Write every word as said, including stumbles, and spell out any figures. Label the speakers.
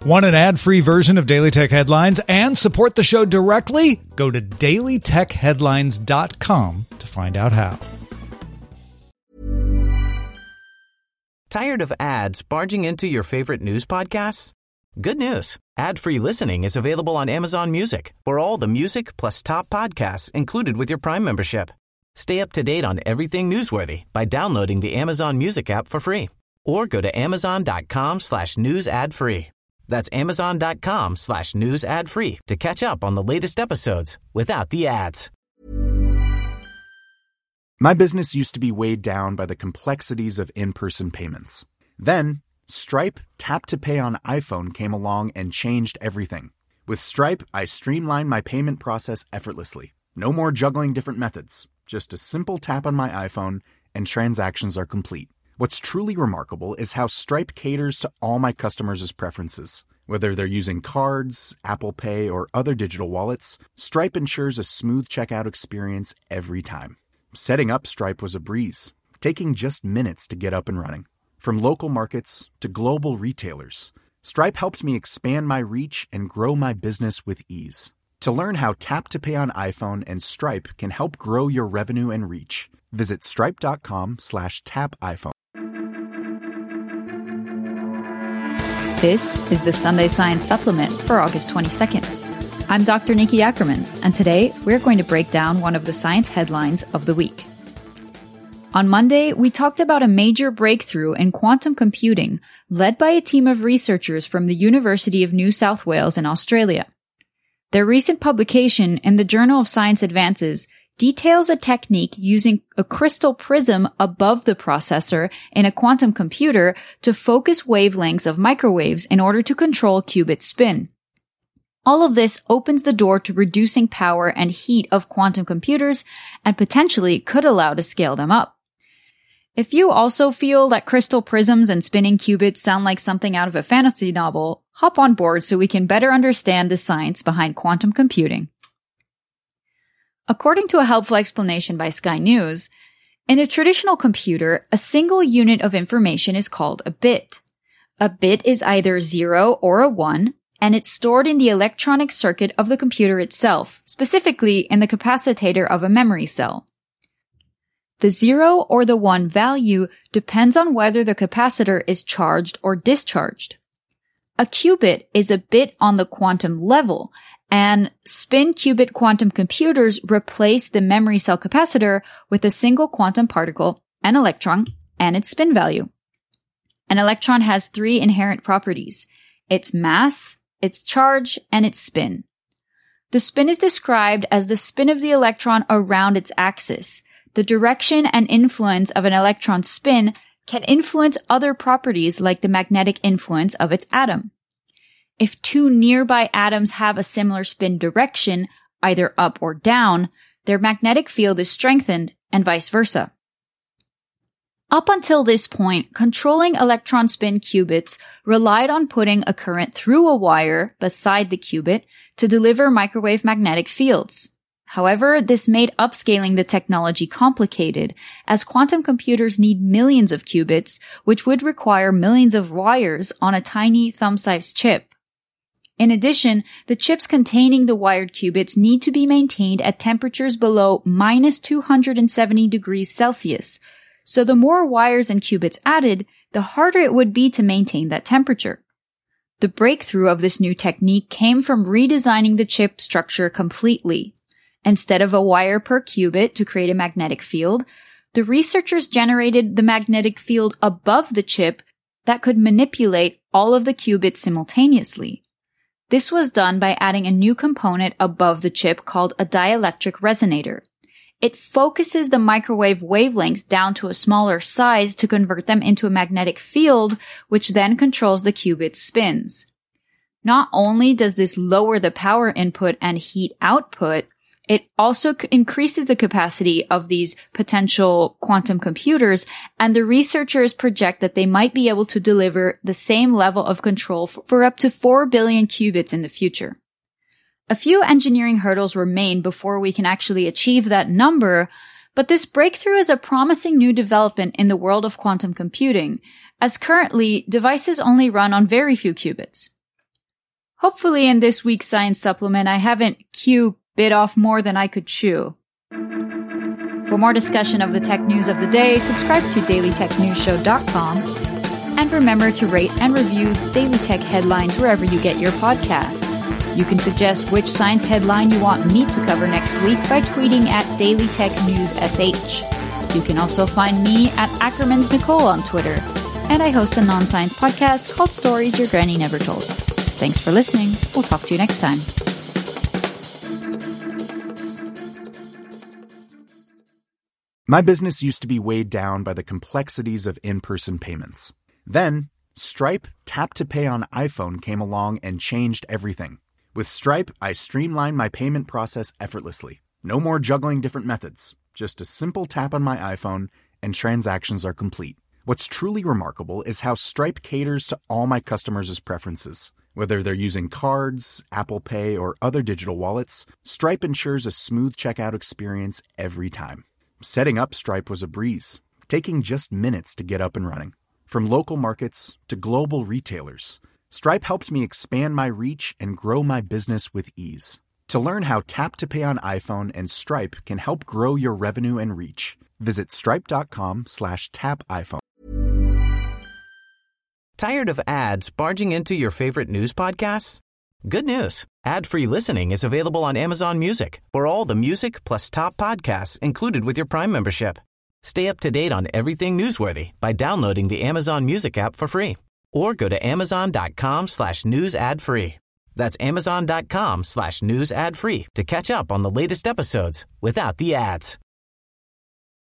Speaker 1: Want an ad-free version of Daily Tech Headlines and support the show directly? Go to daily tech headlines dot com to find out how.
Speaker 2: Tired of ads barging into your favorite news podcasts? Good news. Ad-free listening is available on Amazon Music for all the music plus top podcasts included with your Prime membership. Stay up to date on everything newsworthy by downloading the Amazon Music app for free or go to amazon.com slash news ad free. That's amazon.com slash news ad free to catch up on the latest episodes without the ads.
Speaker 3: My business used to be weighed down by the complexities of in-person payments. Then, Stripe Tap to Pay on iPhone came along and changed everything. With Stripe, I streamlined my payment process effortlessly. No more juggling different methods. Just a simple tap on my iPhone and transactions are complete. What's truly remarkable is how Stripe caters to all my customers' preferences. Whether they're using cards, Apple Pay, or other digital wallets, Stripe ensures a smooth checkout experience every time. Setting up Stripe was a breeze, taking just minutes to get up and running. From local markets to global retailers, Stripe helped me expand my reach and grow my business with ease. To learn how Tap to Pay on iPhone and Stripe can help grow your revenue and reach, visit stripe.com slash tap iPhone.
Speaker 4: This is the Sunday Science Supplement for August twenty-second. I'm Doctor Nikki Ackermans, and today we're going to break down one of the science headlines of the week. On Monday, we talked about a major breakthrough in quantum computing led by a team of researchers from the University of New South Wales in Australia. Their recent publication in the Journal of Science Advances details a technique using a crystal prism above the processor in a quantum computer to focus wavelengths of microwaves in order to control qubit spin. All of this opens the door to reducing power and heat of quantum computers and potentially could allow to scale them up. If you also feel that crystal prisms and spinning qubits sound like something out of a fantasy novel, hop on board so we can better understand the science behind quantum computing. According to a helpful explanation by Sky News, in a traditional computer, a single unit of information is called a bit. A bit is either zero or a one, and it's stored in the electronic circuit of the computer itself, specifically in the capacitor of a memory cell. The zero or the one value depends on whether the capacitor is charged or discharged. A qubit is a bit on the quantum level, and spin-qubit quantum computers replace the memory cell capacitor with a single quantum particle, an electron, and its spin value. An electron has three inherent properties: its mass, its charge, and its spin. The spin is described as the spin of the electron around its axis. The direction and influence of an electron's spin can influence other properties like the magnetic influence of its atom. If two nearby atoms have a similar spin direction, either up or down, their magnetic field is strengthened, and vice versa. Up until this point, controlling electron spin qubits relied on putting a current through a wire beside the qubit to deliver microwave magnetic fields. However, this made upscaling the technology complicated, as quantum computers need millions of qubits, which would require millions of wires on a tiny thumb-sized chip. In addition, the chips containing the wired qubits need to be maintained at temperatures below minus two hundred seventy degrees Celsius. So the more wires and qubits added, the harder it would be to maintain that temperature. The breakthrough of this new technique came from redesigning the chip structure completely. Instead of a wire per qubit to create a magnetic field, the researchers generated the magnetic field above the chip that could manipulate all of the qubits simultaneously. This was done by adding a new component above the chip called a dielectric resonator. It focuses the microwave wavelengths down to a smaller size to convert them into a magnetic field, which then controls the qubit's spins. Not only does this lower the power input and heat output, it also increases the capacity of these potential quantum computers, and the researchers project that they might be able to deliver the same level of control for up to four billion qubits in the future. A few engineering hurdles remain before we can actually achieve that number, but this breakthrough is a promising new development in the world of quantum computing, as currently devices only run on very few qubits. Hopefully in this week's science supplement, I haven't Q bit off more than I could chew. For more discussion of the tech news of the day, subscribe to daily tech news show dot com. And remember to rate and review Daily Tech Headlines wherever you get your podcasts. You can suggest which science headline you want me to cover next week by tweeting at Daily Tech News S H. You can also find me at Ackerman's Nicole on Twitter. And I host a non-science podcast called Stories Your Granny Never Told. Thanks for listening. We'll talk to you next time.
Speaker 3: My business used to be weighed down by the complexities of in-person payments. Then, Stripe Tap to Pay on iPhone came along and changed everything. With Stripe, I streamlined my payment process effortlessly. No more juggling different methods. Just a simple tap on my iPhone and transactions are complete. What's truly remarkable is how Stripe caters to all my customers' preferences. Whether they're using cards, Apple Pay, or other digital wallets, Stripe ensures a smooth checkout experience every time. Setting up Stripe was a breeze, taking just minutes to get up and running. From local markets to global retailers, Stripe helped me expand my reach and grow my business with ease. To learn how Tap to Pay on iPhone and Stripe can help grow your revenue and reach, visit stripe.com slash tap iPhone.
Speaker 2: Tired of ads barging into your favorite news podcasts? Good news. Ad-free listening is available on Amazon Music for all the music plus top podcasts included with your Prime membership. Stay up to date on everything newsworthy by downloading the Amazon Music app for free or go to amazon.com slash news ad free. That's amazon.com slash news ad free to catch up on the latest episodes without the ads.